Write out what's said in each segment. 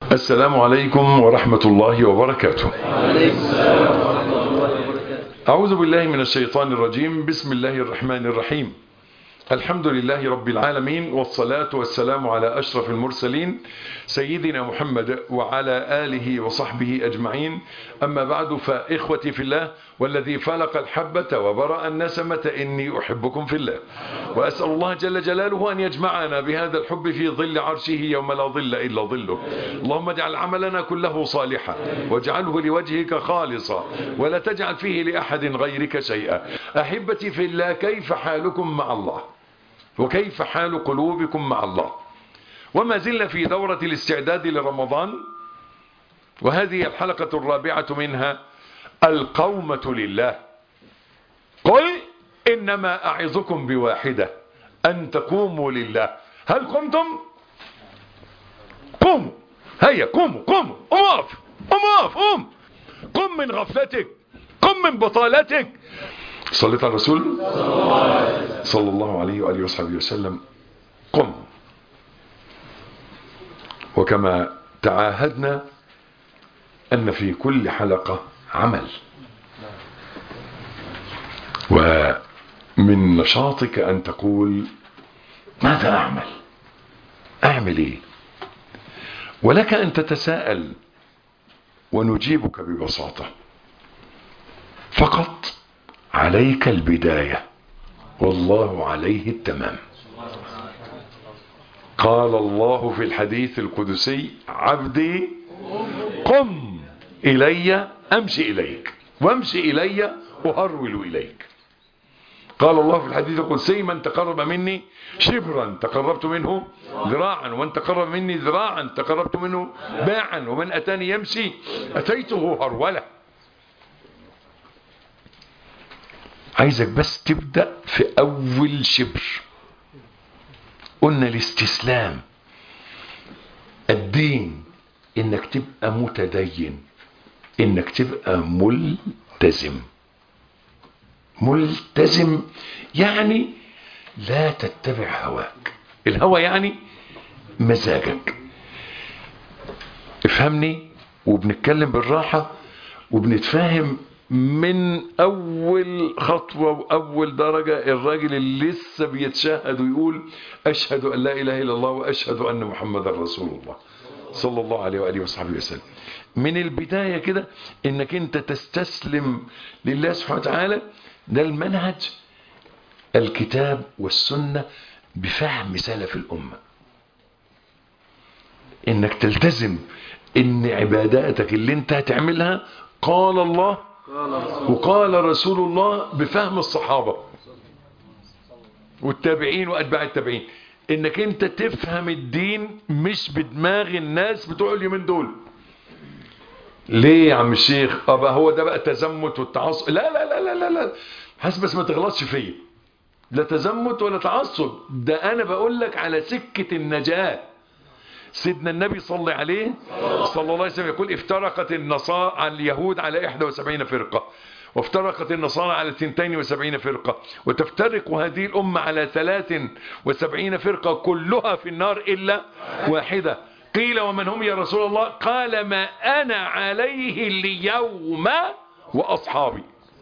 السلام عليكم ورحمة الله وبركاته. أعوذ بالله من الشيطان الرجيم. بسم الله الرحمن الرحيم. الحمد لله رب العالمين، والصلاة والسلام على أشرف المرسلين سيدنا محمد وعلى آله وصحبه أجمعين. أما بعد، فإخوتي في الله والذي فلق الحبة وبرأ النسمة إني أحبكم في الله، وأسأل الله جل جلاله أن يجمعنا بهذا الحب في ظل عرشه يوم لا ظل إلا ظله. اللهم اجعل عملنا كله صالحا واجعله لوجهك خالصا ولا تجعل فيه لأحد غيرك شيئا. أحبتي في الله، كيف حالكم مع الله؟ وكيف حال قلوبكم مع الله؟ وما زلنا في دورة الاستعداد لرمضان، وهذه الحلقة الرابعة منها، القومة لله. قل إنما أعظكم بواحدة، أن تقوموا لله. هل قمتم؟ قوموا، هيا قوموا قوموا، قم قم من غفلتك، قم من بطالتك. صليت على الرسول صلى الله عليه وآله وصحبه وسلم. قم. وكما تعاهدنا أن في كل حلقة عمل، ومن نشاطك أن تقول ماذا أعمل إيه؟ ولك أن تتساءل ونجيبك ببساطة. فقط عليك البداية والله عليه التمام. قال الله في الحديث القدسي: عبدي قم إلي أمشي إليك، وامشي إلي أهرول إليك. قال الله في الحديث القدسي: من تقرب مني شبرا تقربت منه ذراعا، ومن تقرب مني ذراعا تقربت منه باعا، ومن أتاني يمشي أتيته هرولة. عايزك بس تبدأ في أول شبر. قلنا الاستسلام، الدين، إنك تبقى متدين، إنك تبقى ملتزم، يعني لا تتبع هواك. الهوى يعني مزاجك. افهمني، وبنتكلم بالراحة وبنتفاهم من أول خطوة وأول درجة. الراجل اللي لسه بيتشهد ويقول أشهد أن لا إله إلا الله وأشهد أن محمد رسول الله صلى الله عليه وآله وصحبه وسلم. من البداية كده إنك أنت تستسلم لله سبحانه وتعالى. ده المنهج، الكتاب والسنة بفهم سلف الأمة. إنك تلتزم إن عباداتك اللي أنت هتعملها قال الله وقال رسول الله بفهم الصحابة والتابعين وأتباع التابعين. إنك أنت تفهم الدين مش بدماغ الناس بتوع اليومين دول. ليه يا عم الشيخ؟ أبا هو ده بقى تزمت والتعصب؟ لا لا لا لا لا، حسب بس ما تغلطش فيه. لا تزمت ولا تعصب، ده أنا بقول لك على سكة النجاة. سيدنا النبي صلى عليه صلى الله عليه وسلم يقول: افترقت النصارى على اليهود على 71 فرقة، وافترقت النصارى على 72 فرقة، وتفترق هذه الأمة على 73 فرقة، كلها في النار إلا واحدة. قيل: ومن هم يا رسول الله؟ قال: ما أنا عليه اليوم وأصحابي.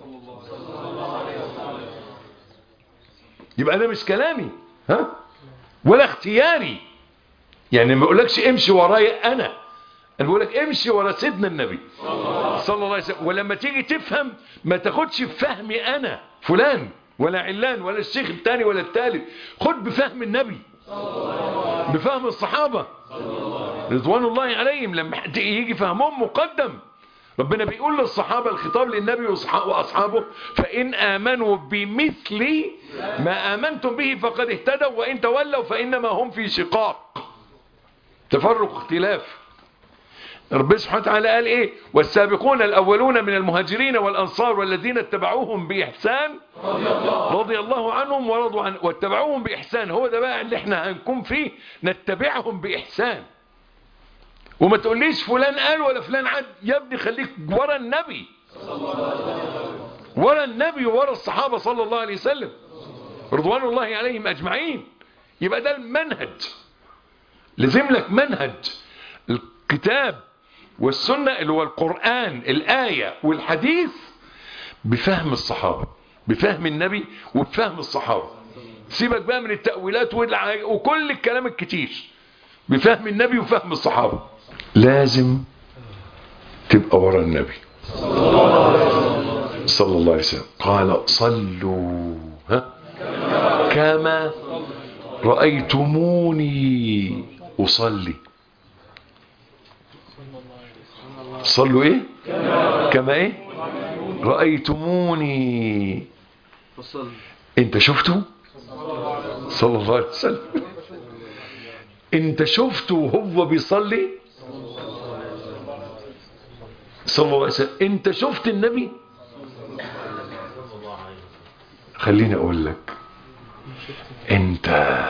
يبقى ده مش كلامي ولا اختياري. يعني ما بقولكش امشي ورايا انا بقولك امشي ورا سيدنا النبي صلى الله عليه وسلم. ولما تيجي تفهم ما تاخدش بفهمي انا فلان ولا علان ولا الشيخ الثاني ولا الثالث، خد بفهم النبي، بفهم الصحابة رضوان الله عليهم. لما يجي فهمهم مقدم، ربنا بيقول للصحابة، الخطاب للنبي وأصحابه: فإن آمنوا بمثل ما آمنتم به فقد اهتدوا، وإن تولوا فإنما هم في شقاق، تفرق، اختلاف. ربنا سبحانه وتعالى قال ايه؟ والسابقون الأولون من المهاجرين والأنصار والذين اتبعوهم بإحسان رضي الله عنهم ورضوا عنه. واتبعوهم بإحسان، هو ده بقى اللي احنا هنكون فيه، نتبعهم بإحسان. وما تقوليش فلان قال ولا فلان عد. يا ابني خليك ورا النبي، ورا النبي وورا الصحابة صلى الله عليه وسلم رضوان الله عليهم أجمعين. يبقى ده المنهج، لازم لك منهج. الكتاب والسنة اللي هو القرآن الآية والحديث بفهم الصحابة، بفهم النبي وبفهم الصحابة. سيبك بقى من التأويلات وكل الكلام الكتير، بفهم النبي وفهم الصحابة. لازم تبقى ورا النبي صلى الله عليه وسلم. قال صلوا كما رأيتموني أصلي. صلوا ايه؟ كما ايه؟ رأيتموني. انت شفته صلى الله عليه وسلم؟ انت شفته وهو بيصلي صلى الله عليه وسلم؟ انت شفت النبي؟ خليني اقول لك، انت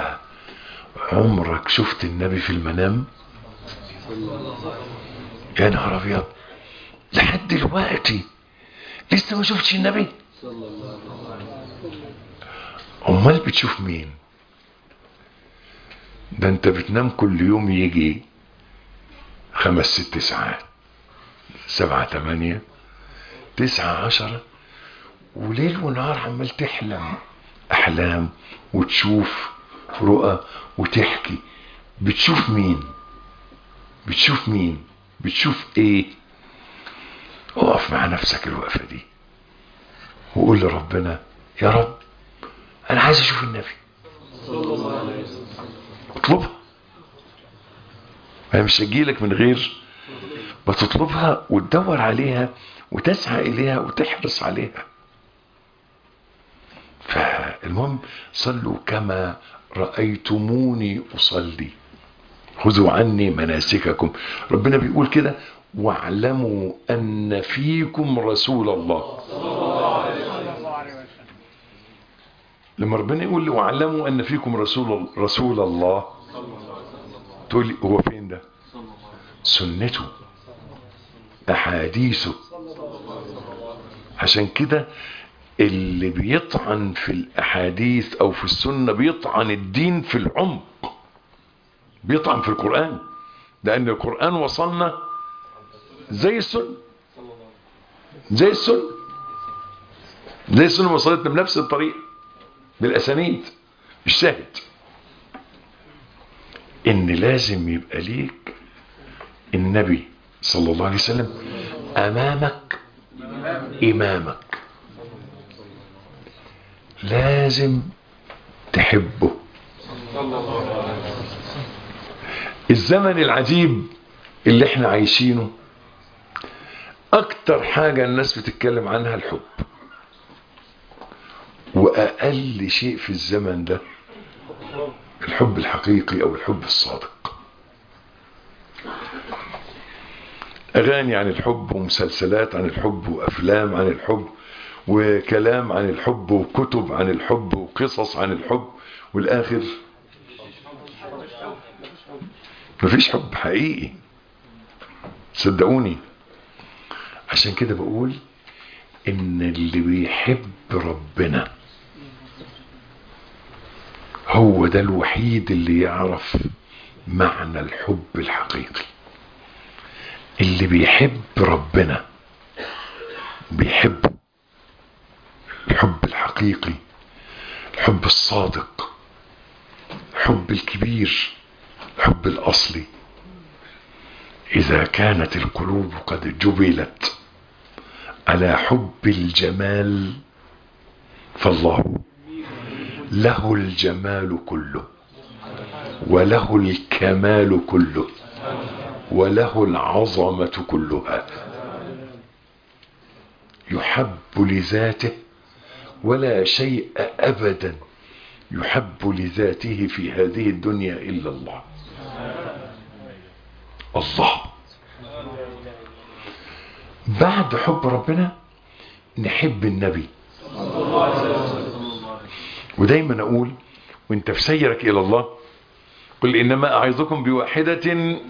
عمرك شفت النبي في المنام؟ يا نهار ابيض، لحد دلوقتي لسه ما شفتش النبي؟ امال بتشوف مين؟ ده انت بتنام كل يوم يجي 5-6 ساعات، 7-8 9-10، وليل ونهار عمال تحلم احلام وتشوف رؤى وتحكي. بتشوف مين؟ بتشوف مين؟ بتشوف ايه؟ اقف مع نفسك الوقفة دي وقول لربنا يا رب انا عايز اشوف النبي. اطلبها، انا مش هجيلك من غير ما تطلبها وتدور عليها وتسعى اليها وتحرص عليها. فالمهم صلوا كما رأيتموني أصلي خذوا عني مناسككم. ربنا بيقول كده واعلموا أن فيكم رسول الله. لما ربنا يقول لي واعلموا أن فيكم رسول الله، تقول لي هو فين ده؟ سنته، أحاديثه. عشان كده اللي بيطعن في الأحاديث أو في السنة بيطعن الدين في العمق، بيطعن في القرآن، لأن القرآن وصلنا زي السنة، زي السنة وصلتنا بنفس الطريقة بالأسانيد. الشاهد إن لازم يبقى ليك النبي صلى الله عليه وسلم أمامك إمامك، لازم تحبه. الزمن العجيب اللي احنا عايشينه اكتر حاجة الناس بتتكلم عنها الحب، واقل شيء في الزمن ده الحب الحقيقي او الحب الصادق. اغاني عن الحب ومسلسلات عن الحب وافلام عن الحب وكلام عن الحب وكتب عن الحب وقصص عن الحب، والاخر مفيش حب حقيقي صدقوني. عشان كده بقول ان اللي بيحب ربنا هو ده الوحيد اللي يعرف معنى الحب الحقيقي. اللي بيحب ربنا بيحب الحب الحقيقي، الحب الصادق، الحب الكبير، الحب الأصلي. إذا كانت القلوب قد جبلت على حب الجمال فالله له الجمال كله وله الكمال كله وله العظمة كلها. يحب لذاته ولا شيء أبدا يحب لذاته في هذه الدنيا إلا الله. الله. بعد حب ربنا نحب النبي. ودايما أقول وانت في سيرك إلى الله قل إنما أعظكم بواحدة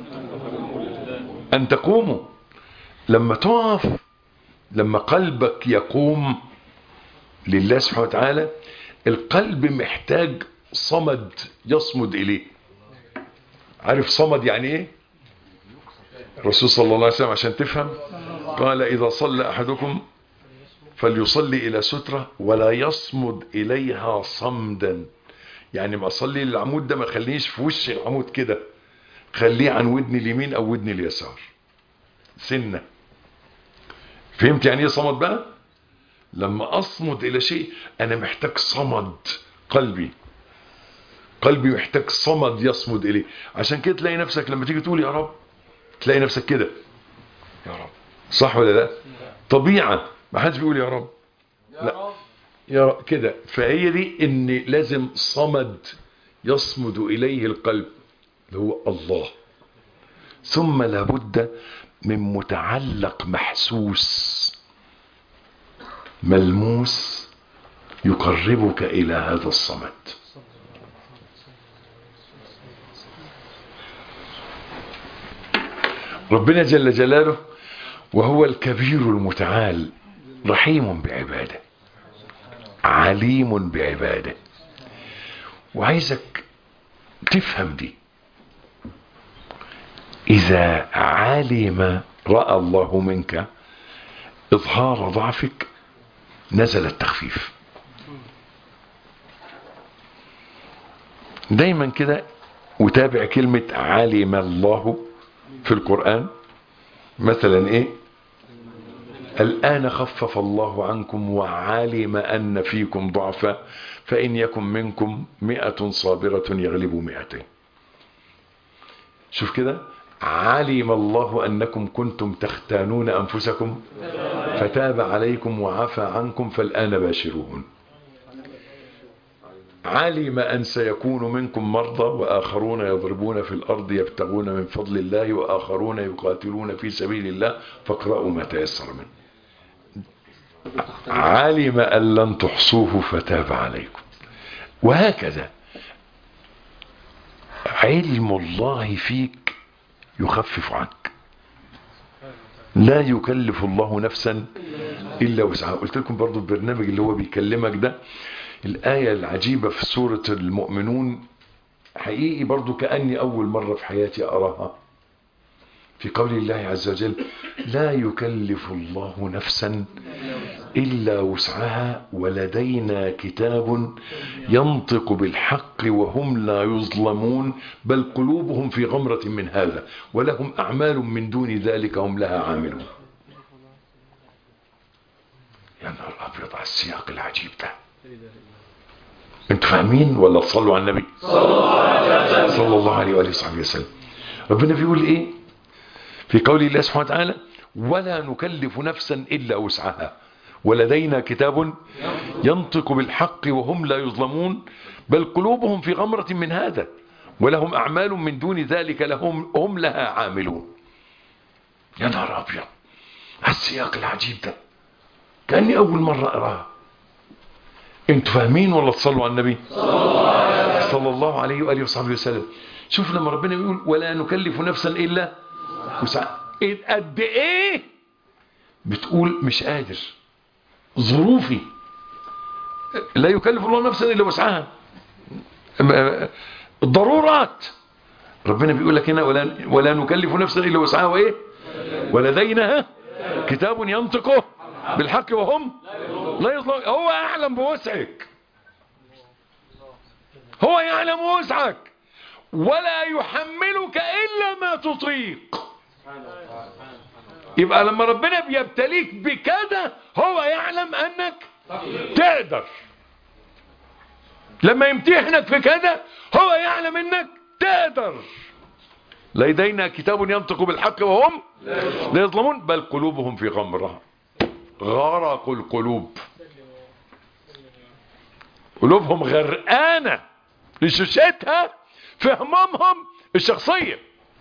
أن تقوموا. لما تقف، لما قلبك يقوم لله سبحانه وتعالى، القلب محتاج صمد يصمد إليه. عارف صمد يعني إيه؟ الرسول صلى الله عليه وسلم عشان تفهم قال إذا صلى أحدكم فليصلي إلى سترة ولا يصمد إليها صمدا. يعني ما أصلي للعمود ده ما خلينيش في وش العمود كده، خليه عن ودني اليمين أو ودني اليسار سنة. فهمت يعني ايه صمد بقى؟ لما أصمد إلى شيء أنا محتاج صمد، قلبي محتاج صمد يصمد إليه. عشان كده تلاقي نفسك لما تيجي تقول يا رب تلاقي نفسك كده يا رب، صح ولا لا؟ طبيعة ما حدش بيقول يا رب، لا يا رب كده. فهي دي ان لازم صمد يصمد إليه القلب اللي هو الله. ثم لابد من متعلق محسوس ملموس يقربك إلى هذا الصمد. ربنا جل جلاله وهو الكبير المتعال رحيم بعباده عليم بعباده. وعايزك تفهم دي. إذا رأى الله منك إظهار ضعفك نزل التخفيف. دايما كده وتابع كلمة علم الله في القرآن. مثلا ايه؟ الآن خفف الله عنكم وعلم أن فيكم ضعفا فإن يكن منكم 100 صابرة يغلبوا 200. شوف كده، علم الله أنكم كنتم تختانون أنفسكم فتاب عليكم وعفى عنكم فالآن باشروهن. علم أن سيكون منكم مرضى وآخرون يضربون في الأرض يبتغون من فضل الله وآخرون يقاتلون في سبيل الله فاقرأوا ما تيسر منه. علم أن لن تحصوه فتاب عليكم. وهكذا علم الله فيك يخفف عنك. لا يكلف الله نفسا إلا وسعها. قلت لكم برضو البرنامج اللي هو بيكلمك ده، الآية العجيبة في سورة المؤمنون حقيقي برضو كأني أول مرة في حياتي أراها، في قول الله عز وجل لا يكلف الله نفسا إلا وسعها ولدينا كتاب ينطق بالحق وهم لا يظلمون بل قلوبهم في غمرة من هذا ولهم أعمال من دون ذلك هم لها عاملون. يا نهار أبيض على السياق العجيب ده. انتوا فاهمين ولا تصلوا على النبي صلى الله عليه وآله وصحبه وسلم؟ ربنا بيقول ايه في قول الله سبحانه وتعالى ولا نكلف نفسا إلا وسعها ولدينا كتاب ينطق بالحق وهم لا يظلمون بل قلوبهم في غمرة من هذا ولهم أعمال من دون ذلك هم لها عاملون. يا نهار أبيض السياق العجيب ده كأني أول مرة أراها. انتوا فاهمين ولا تصلوا على النبي صلى الله عليه وآله وصحبه وسلم؟ شوف لما ربنا بيقول ولا نكلف نفسا إلا وسعها، قد ايه بتقول مش قادر، ظروفي. لا يكلف الله نفسا إلا وسعها، الضرورات. ربنا بيقول لك هنا ولا نكلف نفسا إلا وسعها وايه ولدينا كتاب ينطق بالحق وهم لا يظلمون. هو أعلم بوسعك، هو يعلم وسعك ولا يحملك إلا ما تطيق. يبقى لما ربنا بيبتليك بكذا هو يعلم أنك تقدر. لما يمتحنك في كذا هو يعلم أنك تقدر. لدينا كتاب ينطق بالحق وهم لا يظلمون بل قلوبهم في غمرة. غرق القلوب، قلوبهم غرقانة لشوشتها في همومهم الشخصية.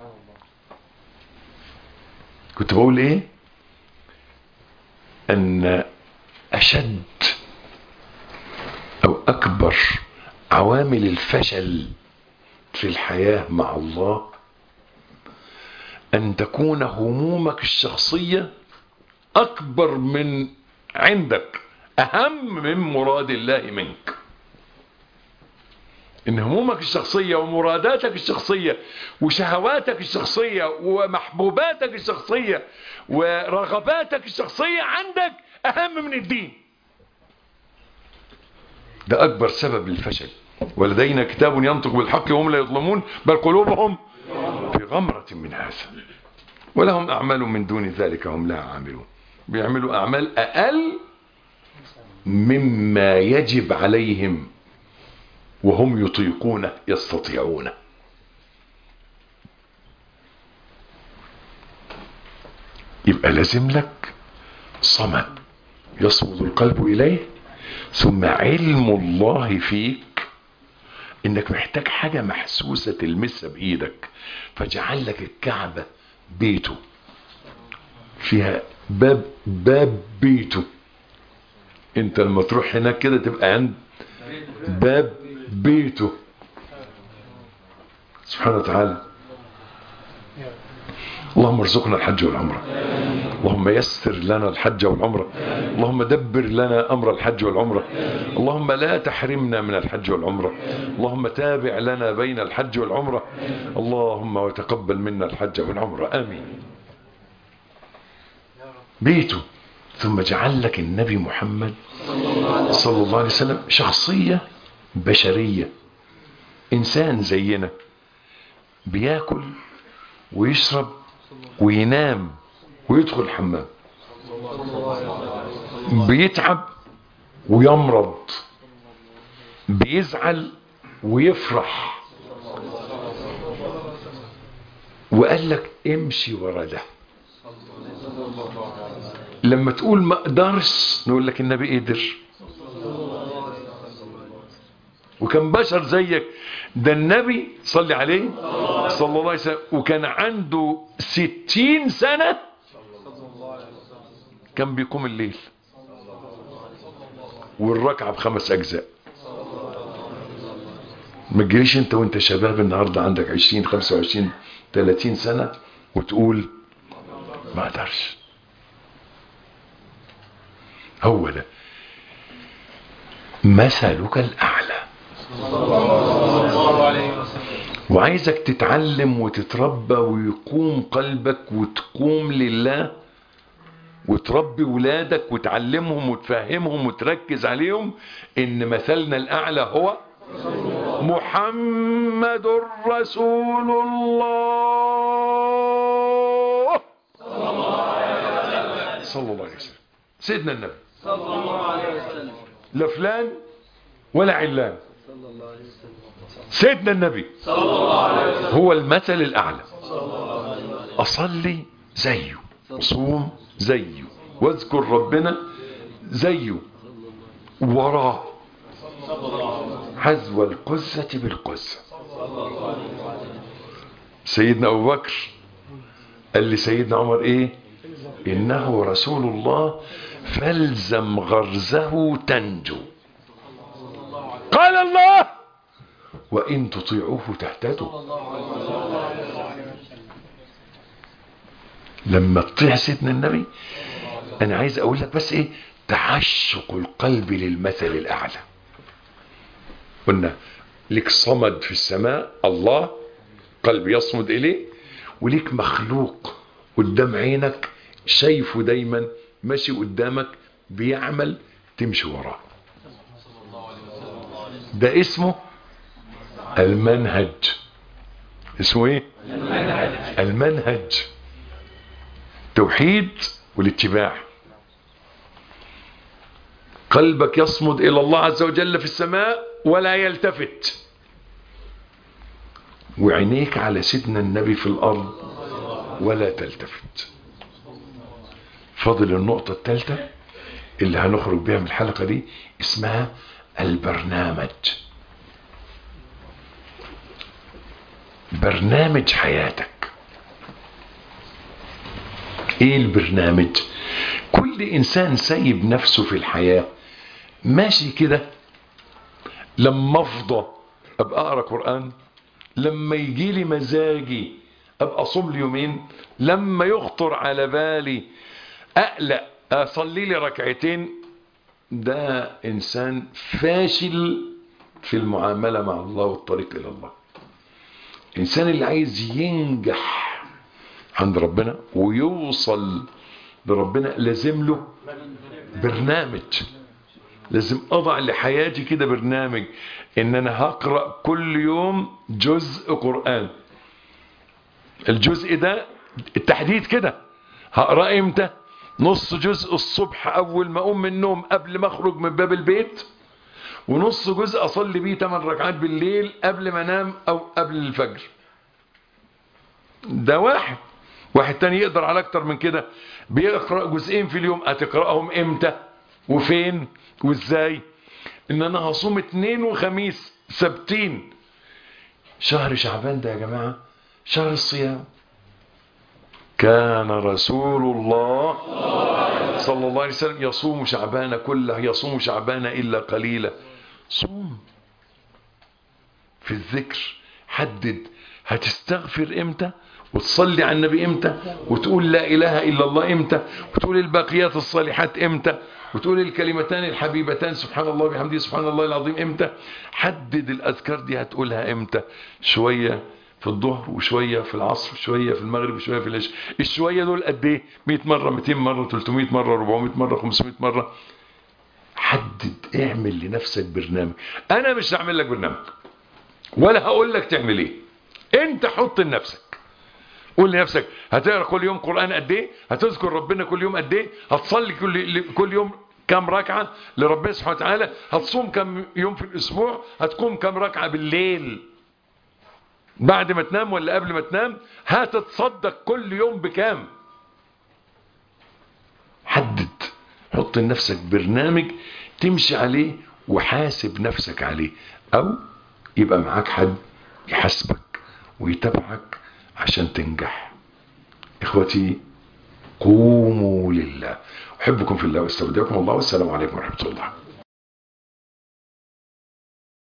كنت بقول ايه؟ ان اشد او اكبر عوامل الفشل في الحياة مع الله ان تكون همومك الشخصية اكبر من عندك، اهم من مراد الله منك. ان همومك الشخصية ومراداتك الشخصية وشهواتك الشخصية ومحبوباتك الشخصية ورغباتك الشخصية عندك اهم من الدين. ده اكبر سبب للفشل. ولدينا كتاب ينطق بالحق وهم لا يظلمون بل قلوبهم في غمرة من هذا ولهم اعمال من دون ذلك هم لا عاملون. بيعملوا اعمال اقل مما يجب عليهم وهم يطيقونه يستطيعونه. يبقى لازم لك صمد يصمد القلب إليه، ثم علم الله فيك انك محتاج حاجة محسوسة تلمسها بإيدك، فجعل لك الكعبة بيته فيها باب بيته. انت لما تروح هناك كده تبقى عند باب بيته سبحانه وتعالى. اللهم ارزقنا الحج والعمرة، اللهم يسر لنا الحج والعمرة، اللهم دبر لنا أمر الحج والعمرة، اللهم لا تحرمنا من الحج والعمرة، اللهم تابع لنا بين الحج والعمرة، اللهم وتقبل منا الحج والعمرة، آمين. بيته. ثم جعل لك النبي محمد صلى الله عليه وسلم شخصية بشرية، إنسان زينا، بياكل ويشرب وينام ويدخل الحمام، بيتعب ويمرض، بيزعل ويفرح، وقال لك امشي ورا ده. لما تقول ما اقدرش نقول لك النبي قدر، وكان بشر زيك. ده النبي صلي عليه صلى الله عليه وسلم وكان عنده 60 سنة كان بيقوم الليل والركعة ب5 أجزاء. ما تجريش انت وانت شباب النهاردة عندك 20 25 30 سنة وتقول ما اقدرش. هو ده مثلك الأعلى. وعايزك تتعلم وتتربى ويقوم قلبك وتقوم لله وتربي ولادك وتعلمهم وتفهمهم وتركز عليهم ان مثلنا الأعلى هو محمد رسول الله صلى الله عليه وسلم. سيدنا النبي صلى الله عليه وسلم، لا فلان ولا علان، سيدنا النبي صلى الله عليه وسلم هو المثل الأعلى. أصلي زيه، صوم زيه، واذكر ربنا زيه، وراه حذو القزة بالقزة. سيدنا أبو بكر قال لسيدنا عمر ايه؟ إنه رسول الله فالزم غرزه تنجو. قال الله وإن تطيعوه تهتدوا. لما تطيع سيدنا النبي، أنا عايز أقول لك بس إيه؟ تعشق القلب للمثل الأعلى. قلنا لك صمد في السماء الله، قلب يصمد إليه، وليك مخلوق قدام عينك شايفه دايما ماشي قدامك بيعمل تمشي وراه. ده اسمه المنهج. اسمه ايه؟ المنهج. توحيد والاتباع. قلبك يصمد الى الله عز وجل في السماء ولا يلتفت، وعينيك على سيدنا النبي في الارض ولا تلتفت. فاضل النقطة الثالثة اللي هنخرج بها من الحلقة دي، اسمها البرنامج. برنامج حياتك. ايه البرنامج؟ كل انسان سايب نفسه في الحياة ماشي كده، لما افضى ابقى اقرا قرآن، لما يجي لي مزاجي ابقى اصوم لي يومين، لما يخطر على بالي اقلق اصلي لي ركعتين. ده انسان فاشل في المعاملة مع الله والطريق إلى الله. الإنسان اللي عايز ينجح عند ربنا ويوصل لربنا لازم له برنامج. لازم أضع لحياتي كده برنامج إن أنا هقرأ كل يوم جزء قرآن. الجزء ده التحديد كده هقرأ إمتى؟ نص جزء الصبح أول ما أقوم من النوم قبل ما أخرج من باب البيت، ونص جزء أصلي بيه 8 ركعات بالليل قبل ما أنام أو قبل الفجر. ده واحد تاني يقدر على أكتر من كده، بيقرأ جزئين في اليوم. هتقرأهم إمتى وفين وإزاي؟ إن أنا هصوم 2 وخميس سبتين. شهر شعبان ده يا جماعة شهر الصيام. كان رسول الله صلى الله عليه وسلم يصوم شعبان كله، يصوم شعبان إلا قليلا. صوم في الذكر، حدد هتستغفر امتى، وتصلي على النبي امتى، وتقول لا اله الا الله امتى، وتقول الباقيات الصالحات امتى، وتقول الكلمتان الحبيبتان سبحان الله وبحمده سبحان الله العظيم امتى. حدد الاذكار دي هتقولها امتى، شويه في الظهر وشويه في العصر وشويه في المغرب وشويه في العشاء. الشويه دول قد ايه؟ 100 مره، 200 مره، 300 مره، 400 مره، 500 مره. حدد، اعمل لنفسك برنامج. انا مش هعمل لك برنامج ولا هقول لك تعمل ايه، انت حط لنفسك. قول لنفسك هتقرا كل يوم قرآن قد ايه، هتذكر ربنا كل يوم قد ايه، هتصلي كل يوم كم ركعة لربنا سبحانه وتعالى، هتصوم كم يوم في الاسبوع، هتقوم كم ركعة بالليل بعد ما تنام ولا قبل ما تنام، هتتصدق كل يوم بكام. حدد، حط لنفسك برنامج تمشي عليه وحاسب نفسك عليه، او يبقى معاك حد يحاسبك ويتابعك عشان تنجح. اخوتي قوموا لله. احبكم في الله واستودعكم الله، والسلام عليكم ورحمة الله.